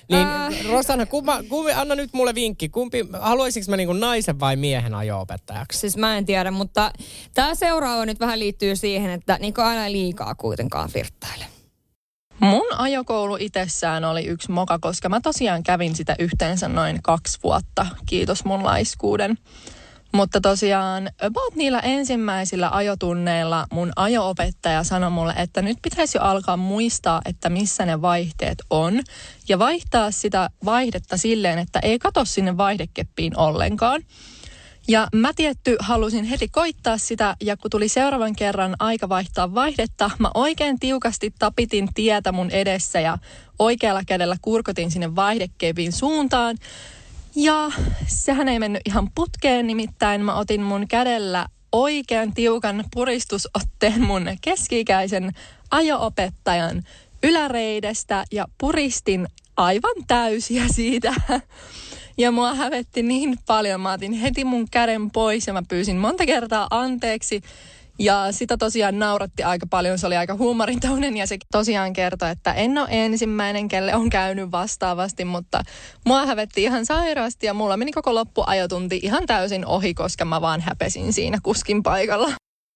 Niin Rosanna, anna nyt mulle vinkki. Haluaisinko mä niinku naisen vai miehen ajo-opettajaksi? Siis mä en tiedä, mutta tää seuraava nyt vähän liittyy siihen, että niinku aina liikaa kuitenkaan flirttaile. Mun ajokoulu itsessään oli yksi moka, koska mä tosiaan kävin sitä yhteensä noin 2 vuotta. Kiitos mun laiskuuden. Mutta tosiaan about niillä ensimmäisillä ajotunneilla mun ajo-opettaja sanoi mulle, että nyt pitäisi jo alkaa muistaa, että missä ne vaihteet on. Ja vaihtaa sitä vaihdetta silleen, että ei kato sinne vaihdekeppiin ollenkaan. Ja mä halusin heti koittaa sitä, ja kun tuli seuraavan kerran aika vaihtaa vaihdetta, mä oikein tiukasti tapitin tietä mun edessä ja oikealla kädellä kurkotin sinne vaihdekepin suuntaan. Ja sehän ei mennyt ihan putkeen, nimittäin mä otin mun kädellä oikean tiukan puristusotteen mun keski-ikäisen ajo-opettajan yläreidestä ja puristin aivan täysiä siitä. Ja mua hävetti niin paljon, mä otin heti mun käden pois ja mä pyysin monta kertaa anteeksi. Ja sitä tosiaan nauratti aika paljon, se oli aika huumorintainen ja se tosiaan kertoi, että en ole ensimmäinen, kelle on käynyt vastaavasti, mutta mua hävetti ihan sairaasti ja mulla meni koko loppuajotunti ihan täysin ohi, koska mä vaan häpesin siinä kuskin paikalla.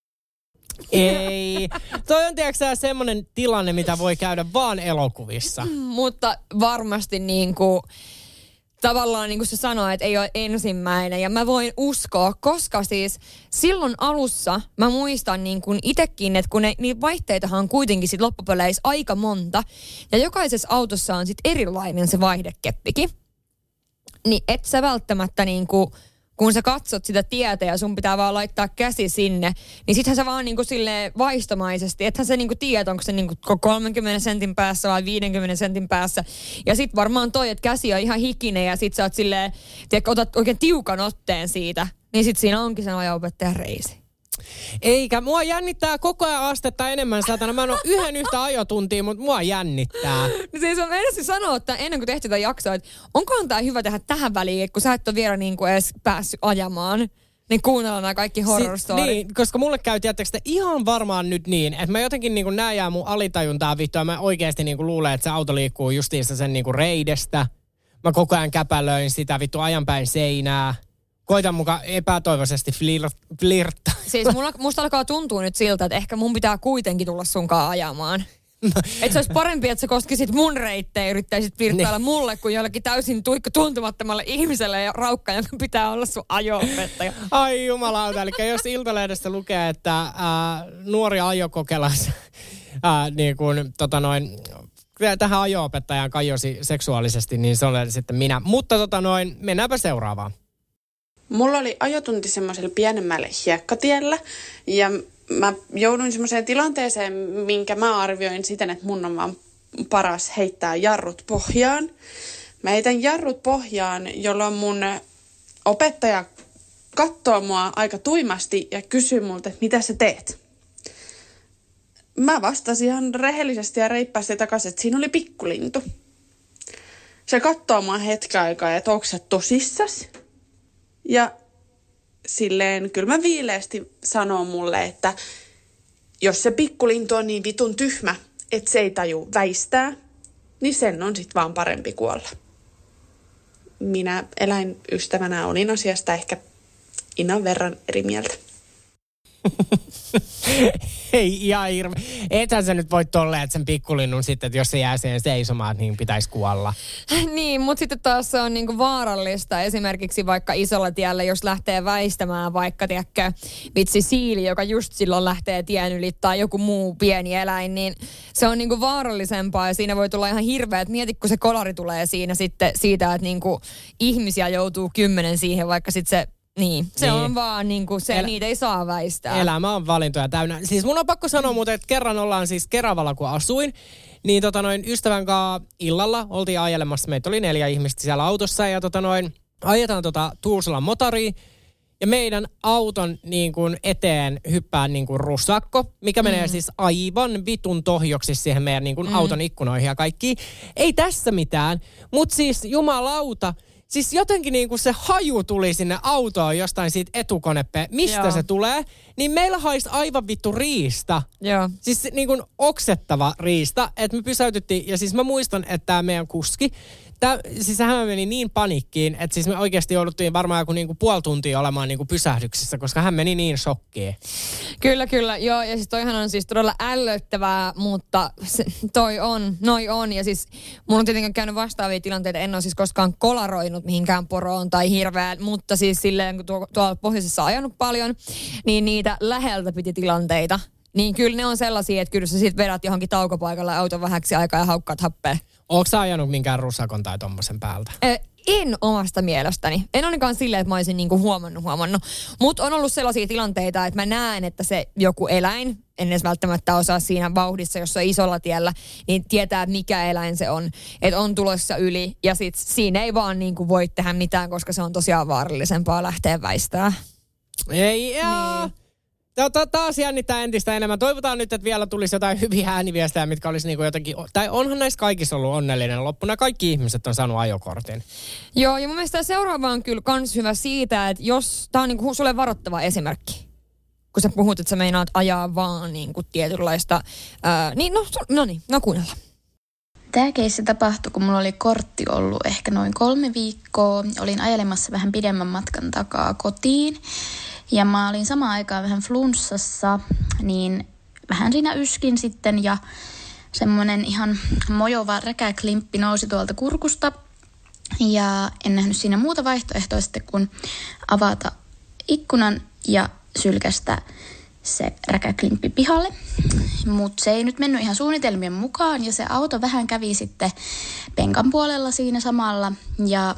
Ei. Toi on tiedätkö semmoinen tilanne, mitä voi käydä vaan elokuvissa. Mutta varmasti niinku tavallaan niin kuin se sanoo, että ei ole ensimmäinen. Ja mä voin uskoa, koska siis silloin alussa mä muistan niin kuin itsekin, että kun niitä vaihteitahan on kuitenkin sit loppupeleissä aika monta. Ja jokaisessa autossa on sit erilainen se vaihdekeppikin. Niin et sä välttämättä niin kuin, kun sä katsot sitä tietä ja sun pitää vaan laittaa käsi sinne, niin sittenhän sä vaan niinku silleen vaistomaisesti, ethän sä niinku tiedät, onko se niinku 30 sentin päässä vai 50 sentin päässä. Ja sit varmaan toi, että käsi on ihan hikinen ja sit sä oot silleen, tiedätkö, otat oikein tiukan otteen siitä, niin sit siinä onkin sen ajo-opettajan reisi. Eikä, mua jännittää koko ajan astetta enemmän, satana. Mä en ole yhden yhtä ajotuntia, mutta mua jännittää. No siis on ensin sanoa, että ennen kuin tehtiin tätä jaksoa, että onkohan tää hyvä tehdä tähän väliin, että kun sä et ole vielä niin kuin edes päässyt ajamaan, niin kuunnellaan nämä kaikki horror story. Niin, koska mulle käy, tiedättekö ihan varmaan nyt niin, että mä jotenkin niin kuin nää jää mun alitajuntaa vittua. Mä oikeasti niin kuin luulen, että se auto liikkuu justiinsa sen niin kuin reidestä. Mä koko ajan käpälöin sitä vittu ajanpäin seinää. Koitan mukaan epätoivoisesti flirttaa. Siis musta alkaa tuntua nyt siltä, että ehkä mun pitää kuitenkin tulla sunkaan ajamaan. Että se olisi parempi, että sä koskisit mun reittejä ja yrittäisit flirttailla mulle kuin jollekin täysin tuntemattomalle ihmiselle ja raukkaan, jonka pitää olla sun ajo-opettaja. Ai jumalauta, eli jos Iltalehdestä lukee, että nuori ajokokelas niin kuin tähän ajo-opettajaan kajosi seksuaalisesti, niin se on sitten minä. Mutta mennäänpä seuraavaan. Mulla oli ajotunti semmoisella pienemmällä hiekkatiellä ja mä jouduin semmoiseen tilanteeseen, minkä mä arvioin siten, että mun on vaan paras heittää jarrut pohjaan. Mä heitän jarrut pohjaan, jolloin mun opettaja katsoo mua aika tuimasti ja kysyy multa, että mitä sä teet. Mä vastasin ihan rehellisesti ja reippaasti takaisin, että siinä oli pikkulintu. Se katsoo mua hetken aikaa, että onko sä tosissas? Ja silleen kyllä mä viileästi sanoo mulle, että jos se pikkulintu on niin vitun tyhmä, että se ei taju väistää, niin sen on sit vaan parempi kuolla. Minä eläinystävänä olin asiasta ehkä innan verran eri mieltä. Ei ihan hirveä. Ethän sä nyt voi tolleen, että sen pikkulinnun sitten, että jos se jää siihen seisomaan, niin pitäisi kuolla. Niin, mutta sitten taas se on niinku vaarallista. Esimerkiksi vaikka isolla tiellä, jos lähtee väistämään vaikka, tiedätkö, vitsi siili, joka just silloin lähtee tien yli tai joku muu pieni eläin, niin se on niinku vaarallisempaa ja siinä voi tulla ihan hirveä. Et mieti, kun se kolari tulee siinä sitten siitä, että niinku ihmisiä joutuu 10 siihen, vaikka sitten se se on vaan niinku se, niitä ei saa väistää. Elämä on valintoja täynnä. Siis mun on pakko sanoa muuten, että kerran ollaan siis Keravalla, kun asuin, niin ystävän kanssa illalla oltiin ajelemassa. Meitä oli 4 ihmistä siellä autossa ja ajetaan Tuusulan motoriin. Ja meidän auton niin kuin eteen hyppää niin kuin russakko, mikä menee siis aivan vitun tohjoksissa siihen meidän niin kuin auton ikkunoihin ja kaikkiin. Ei tässä mitään, mutta siis jumalauta. Siis jotenkin niin kuin se haju tuli sinne autoon jostain siitä mistä se tulee, niin meillä haisi aivan vittu riista. Joo. Siis niin kuin oksettava riista, että me pysäytyttiin, ja siis mä muistan, että tämä meidän kuski, Siis hän meni niin panikkiin, että siis me oikeasti jouduttiin varmaan joku niinku puoli tuntia olemaan niinku pysähdyksissä, koska hän meni niin shokkiin. Kyllä. Joo, ja siis toihan on siis todella ällöttävää, mutta noi on. Ja siis mulla on tietenkin käynyt vastaavia tilanteita. En ole siis koskaan kolaroinut mihinkään poroon tai hirveään, mutta siis silleen, kun tuolla pohjoisessa ajanut paljon, niin niitä läheltä piti tilanteita. Niin kyllä ne on sellaisia, että kyllä sä sit vedät johonkin taukopaikalle auton vähäksi aikaa ja haukkaat happea. Ootko sä ajanut minkään rusakon tai tommosen päältä? En omasta mielestäni. En ainakaan silleen, että mä olisin niinku huomannut. Mutta on ollut sellaisia tilanteita, että mä näen, että se joku eläin, en edes välttämättä osaa siinä vauhdissa, jos on isolla tiellä, niin tietää, mikä eläin se on. Että on tulossa yli ja sit siinä ei vaan niinku voi tehdä mitään, koska se on tosiaan vaarallisempaa lähteä väistää. Ei, niin. Taas jännittää entistä enemmän. Toivotaan nyt, että vielä tulisi jotain hyviä ääniviestejä, mitkä olisi niinku jotenkin, tai onhan näissä kaikissa ollut onnellinen loppuna. Kaikki ihmiset on saanut ajokortin. Joo, ja mun mielestä seuraava on kyllä kans hyvä siitä, että jos, tää on niinku sulle varoittava esimerkki. Kun sä puhut, että sä meinaat ajaa vaan niinku tietynlaista, kuunnellaan. Tämä keissi tapahtui, kun mulla oli kortti ollut ehkä noin 3 viikkoa. Olin ajelemassa vähän pidemmän matkan takaa kotiin. Ja mä olin samaan aikaan vähän flunssassa, niin vähän siinä yskin sitten ja semmoinen ihan mojova räkäklimppi nousi tuolta kurkusta. Ja en nähnyt siinä muuta vaihtoehtoa sitten kuin avata ikkunan ja sylkästä se räkäklimppi pihalle. Mutta se ei nyt mennyt ihan suunnitelmien mukaan ja se auto vähän kävi sitten penkan puolella siinä samalla ja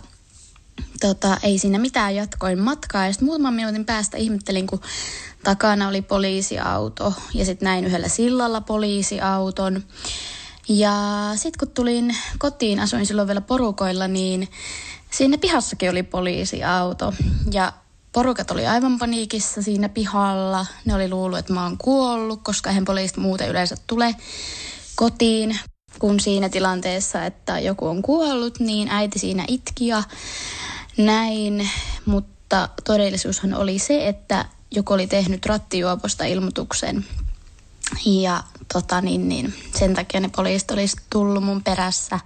ei siinä mitään, jatkoin matkaa ja sitten muutaman minuutin päästä ihmettelin, kun takana oli poliisiauto ja sitten näin yhdellä sillalla poliisiauton. Ja sitten kun tulin kotiin, asuin silloin vielä porukoilla, niin siinä pihassakin oli poliisiauto ja porukat oli aivan paniikissa siinä pihalla. Ne oli luullut, että mä oon kuollut, koska eihän poliisit muuten yleensä tule kotiin. Kun siinä tilanteessa, että joku on kuollut, niin äiti siinä itki ja näin, mutta todellisuushan oli se, että joku oli tehnyt rattijuoposta ilmoituksen ja sen takia ne poliisit olisi tullut mun perässä.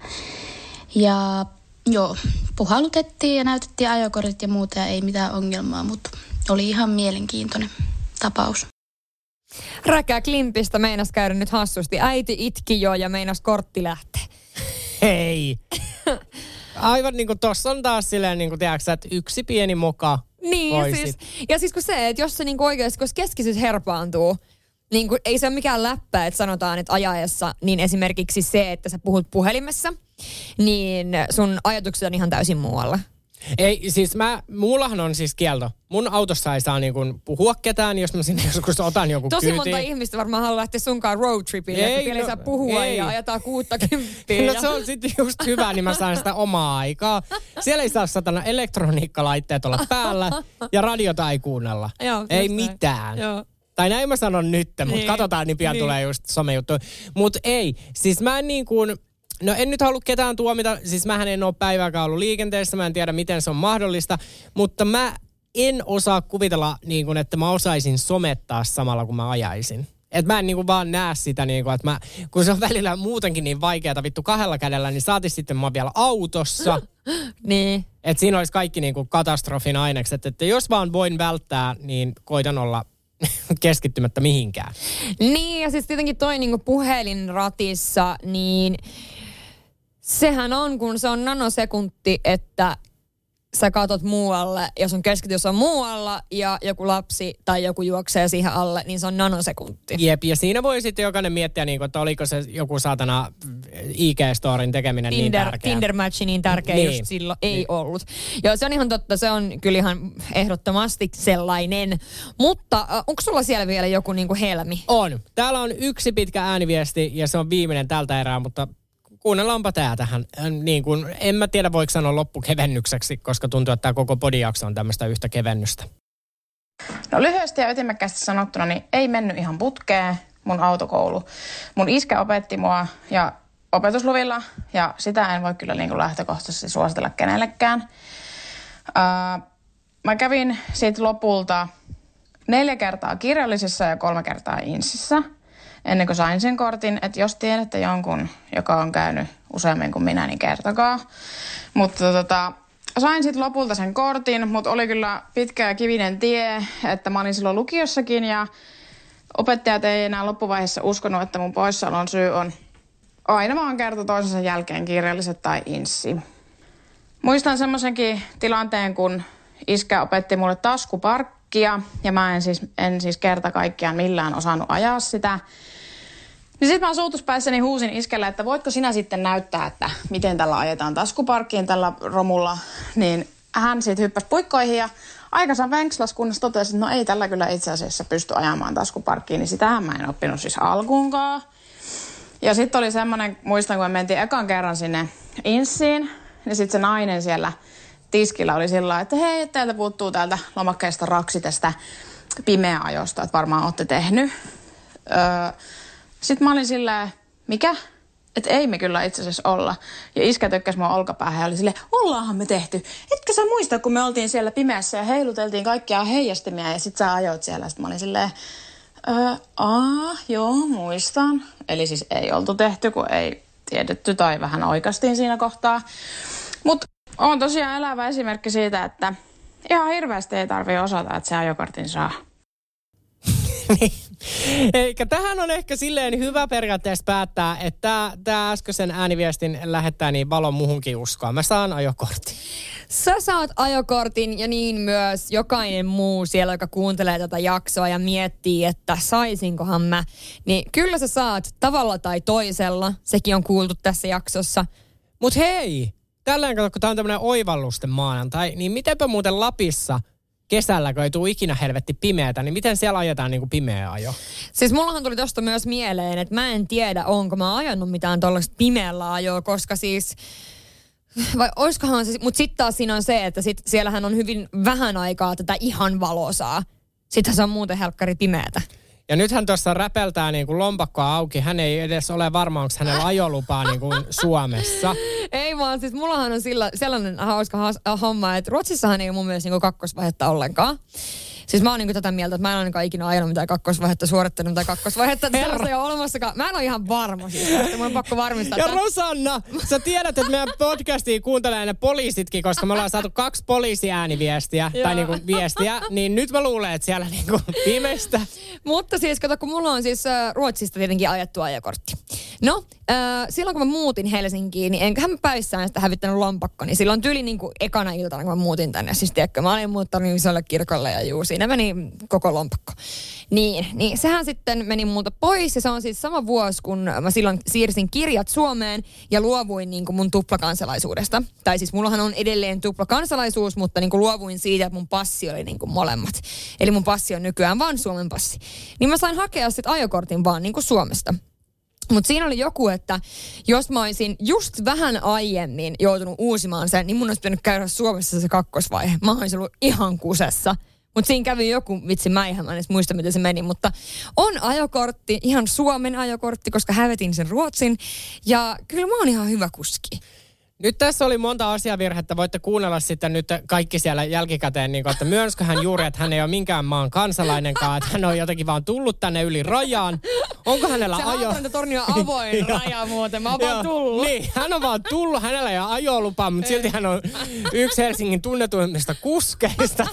Ja puhallutettiin ja näytettiin ajokortit ja muuta ja ei mitään ongelmaa, mutta oli ihan mielenkiintoinen tapaus. Räkäklimpistä meinas käydä nyt hassusti. Äiti itki jo ja meinas kortti lähteä. Hei! Aivan niin kuin tossa on taas silleen, niin kuin tiedätkö, että yksi pieni moka. Niin, ja siis kun se, että jos se niin kuin oikeasti, kun keskisys herpaantuu, niin kuin, ei se ole mikään läppä, että sanotaan, että ajaessa, niin esimerkiksi se, että sä puhut puhelimessa, niin sun ajatukset on ihan täysin muualla. Ei, siis mullahan on siis kielto. Mun autossa ei saa niinku puhua ketään, jos mä sinne joskus otan joku tosi kyytiin. Monta ihmistä varmaan haluaa lähteä sunkaan roadtripille, että ei saa puhua ja ajetaan 60. No se on sitten just hyvä, niin mä saan sitä omaa aikaa. Siellä ei saa satana elektroniikkalaitteet olla päällä ja radiota ei kuunnella. Joo, ei mitään. Joo. Tai näin mä sanon nyt, mutta katsotaan, niin pian tulee just somejuttu. Mutta ei, siis mä en niin kuin... No en nyt halua ketään tuomita, siis mähän en ole päivääkään ollut liikenteessä, mä en tiedä miten se on mahdollista, mutta mä en osaa kuvitella, niin kuin, että mä osaisin somettaa samalla kun mä ajaisin. Että mä en niin kuin vaan näe sitä, niin kuin, että kun se on välillä muutenkin niin vaikeata vittu 2 kädellä, niin saatis sitten mä oon vielä autossa. Niin. Että siinä olisi kaikki niin kuin katastrofin ainekset, että jos vaan voin välttää, niin koitan olla keskittymättä mihinkään. Niin, ja siis tietenkin toi niinku puhelinratissa, niin sehän on, kun se on nanosekunti, että sä katot muualle ja sun keskitys on muualla ja joku lapsi tai joku juoksee siihen alle, niin se on nanosekunti. Jep, ja siinä voi sitten jokainen miettiä, niin kuin, että oliko se joku saatana IG-storin tekeminen niin tärkeä. Tinder-matchi niin tärkeä, niin. Just silloin ei ollut. Joo, se on ihan totta, se on kyllä ihan ehdottomasti sellainen. Mutta onko sulla siellä vielä joku niin kuin helmi? On. Täällä on yksi pitkä ääniviesti ja se on viimeinen tältä erää, mutta... Kuunnellaanpa tää tähän. Niin kun, en mä tiedä, voiko sanoa loppukevennykseksi, koska tuntuu, että tämä koko podijakso on tämmöistä yhtä kevennystä. No lyhyesti ja ytimekkäästi sanottuna, niin ei mennyt ihan putkeen mun autokoulu. Mun iskä opetti mua ja opetusluvilla ja sitä en voi kyllä niin kuin lähtökohtaisesti suositella kenellekään. Mä kävin siitä lopulta 4 kertaa kirjallisessa ja 3 kertaa insissä. Ennen kuin sain sen kortin, että jos tiedätte jonkun, joka on käynyt useammin kuin minä, niin kertokaa. Mutta sain sitten lopulta sen kortin, mutta oli kyllä pitkä ja kivinen tie, että mä olin silloin lukiossakin ja opettajat ei enää loppuvaiheessa uskonut, että mun poissaolon syy on aina vaan kerta toisensa jälkeen kirjalliset tai inssi. Muistan semmoisenkin tilanteen, kun iskä opetti mulle taskuparkkia ja mä en siis kerta kaikkiaan millään osannut ajaa sitä. Niin sit mä suutuspäissäni huusin iskelle, että voitko sinä sitten näyttää, että miten tällä ajetaan taskuparkkiin tällä romulla. Niin hän sit hyppäsi puikkoihin ja aikansa venkslas, kunnes totesi, että no ei tällä kyllä itse asiassa pysty ajamaan taskuparkkiin. Niin sitähän mä en oppinut siis alkuunkaan. Ja sitten oli semmoinen, muistan kun me mentiin ekan kerran sinne inssiin, niin sitten se nainen siellä tiskillä oli sillä lailla, että hei, teiltä puuttuu täältä lomakkeesta raksi tästä pimeä ajosta, että varmaan olette tehnyt. Sitten mä olin silleen, mikä? Että ei me kyllä itse asiassa olla. Ja iskä tökkäsi mua olkapäähän ja oli silleen, ollaanhan me tehty. Etkö sä muista, kun me oltiin siellä pimeässä ja heiluteltiin kaikkia heijastimia ja sit sä ajoit siellä. Sitten mä olin silleen, joo, muistan. Eli siis ei oltu tehty, kun ei tiedetty tai vähän oikastiin siinä kohtaa. Mutta on tosiaan elävä esimerkki siitä, että ihan hirveästi ei tarvitse osata, että se ajokortin saa. Eikä tähän on ehkä silleen hyvä periaatteessa päättää, että tämä äskeisen ääniviestin lähettää niin valon muhunkin uskoa. Mä saan ajokortin. Sä saat ajokortin ja niin myös jokainen muu siellä, joka kuuntelee tätä jaksoa ja miettii, että saisinkohan mä. Niin kyllä sä saat tavalla tai toisella. Sekin on kuultu tässä jaksossa. Mut hei, tällään kato, kun tää on tämmönen oivallusten maanantai, niin mitenpä muuten Lapissa kesällä, kun ei tule ikinä helvetti pimeätä, niin miten siellä ajetaan niin kuin pimeä ajo? Siis mullahan tuli tosta myös mieleen, että mä en tiedä, onko mä ajanut mitään tollaista pimeällä ajoa, koska siis vai oiskohan se, mutta sitten taas siinä on se, että siellähän on hyvin vähän aikaa tätä ihan valosaa. Sittenhän se on muuten helkkari pimeätä. Ja nythän tuossa räpeltää niin kuin lompakkoa auki. Hän ei edes ole varma, onko hänellä ajolupaa niin kuin Suomessa. Ei vaan, siis mullahan on sellainen hauska homma, että Ruotsissahan ei ole mun mielestä niin kuin kakkosvaihetta ollenkaan. Siis mä oon niin kuin tätä mieltä, että mä en ainakaan ikinä ajanut mitään kakkosvaihetta, suorittanut mitään kakkosvaihetta. Sellaista ei ole olemassakaan. Mä en ole ihan varma siis, että mun on pakko varmistaa. Ja Rosanna, sä tiedät, että meidän podcastia kuuntelee ne poliisitkin, koska me ollaan saatu 2 poliisiääniviestiä, tai niin kuin viestiä, niin nyt mä luulen, että siellä niin kuin pimeistä. Mutta siis, kato, kun mulla on siis Ruotsista tietenkin ajettu ajokortti. No, silloin kun mä muutin Helsinkiin, niin enköhän mä päissään sitä hävittänyt lompakko, niin silloin tyyli niin kuin ekana iltana, kun mä muutin tänne. Siis tiedätkö, mä olin muuttanut isolle kirkolle ja juu, siinä meni koko lompakko. Niin sehän sitten meni multa pois ja se on siis sama vuosi, kun mä silloin siirsin kirjat Suomeen ja luovuin niin kuin mun tuplakansalaisuudesta. Tai siis mullahan on edelleen tuplakansalaisuus, mutta niin kuin luovuin siitä, että mun passi oli niin kuin molemmat. Eli mun passi on nykyään vaan Suomen passi. Niin mä sain hakea sitten ajokortin vaan niin kuin Suomesta. Mutta siinä oli joku, että jos mä olisin just vähän aiemmin joutunut uusimaan sen, niin mun olisi pitänyt käydä Suomessa se kakkosvaihe. Mä olisin ollut ihan kusessa. Mutta siinä kävi joku, vitsi mä en edes muista miten se meni, mutta on ajokortti, ihan Suomen ajokortti, koska hävetin sen Ruotsin. Ja kyllä mä oon ihan hyvä kuski. Nyt tässä oli monta asiavirhettä. Voitte kuunnella sitten nyt kaikki siellä jälkikäteen, niin kuin, että myönskö hän juuri, että hän ei ole minkään maan kansalainenkaan, että hän on jotenkin vaan tullut tänne yli rajaan. Onko hänellä Haaparantotorni on avoin raja muuten, mä oon vaan tullut. Niin, hän on vaan tullut, hänellä ei ole ajolupaa, mutta silti hän on yksi Helsingin tunnetuimmista kuskeista.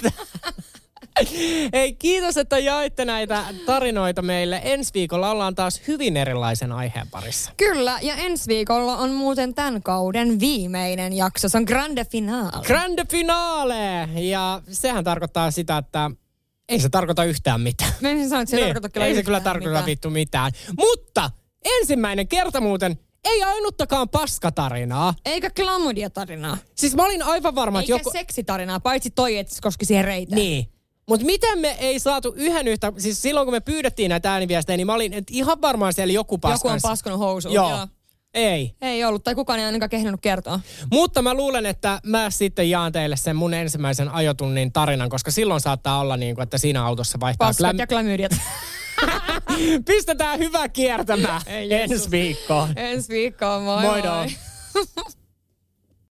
Ei, kiitos, että jaitte näitä tarinoita meille. Ensi viikolla ollaan taas hyvin erilaisen aiheen parissa. Kyllä, ja ensi viikolla on muuten tämän kauden viimeinen jakso. Se on Grande Finale. Grande Finale! Ja sehän tarkoittaa sitä, että ei se tarkoita yhtään mitään. Mä en sano, että se niin, tarkoita kyllä ei se kyllä tarkoita vittu mitään. Mutta ensimmäinen kerta muuten ei ainuttakaan paskatarinaa. Eikä klamydia-tarinaa. Siis mä olin aivan varma, että eikä seksitarinaa, paitsi toi, että se koski siihen reitään. Niin. Mutta miten me ei saatu siis silloin kun me pyydettiin näitä ääniviestejä, niin mä olin ihan varmaan siellä joku paskas. Joku on paskonut housuun. Joo. Ei. Ei ollut, tai kukaan ei ainakaan kehdannut kertoa. Mutta mä luulen, että mä sitten jaan teille sen mun ensimmäisen ajotunnin tarinan, koska silloin saattaa olla niin kuin, että siinä autossa vaihtaa paskat ja klamydiat. Pistetään hyvä kiertämään ensi viikkoon. Ensi viikkoon, moi. Moido.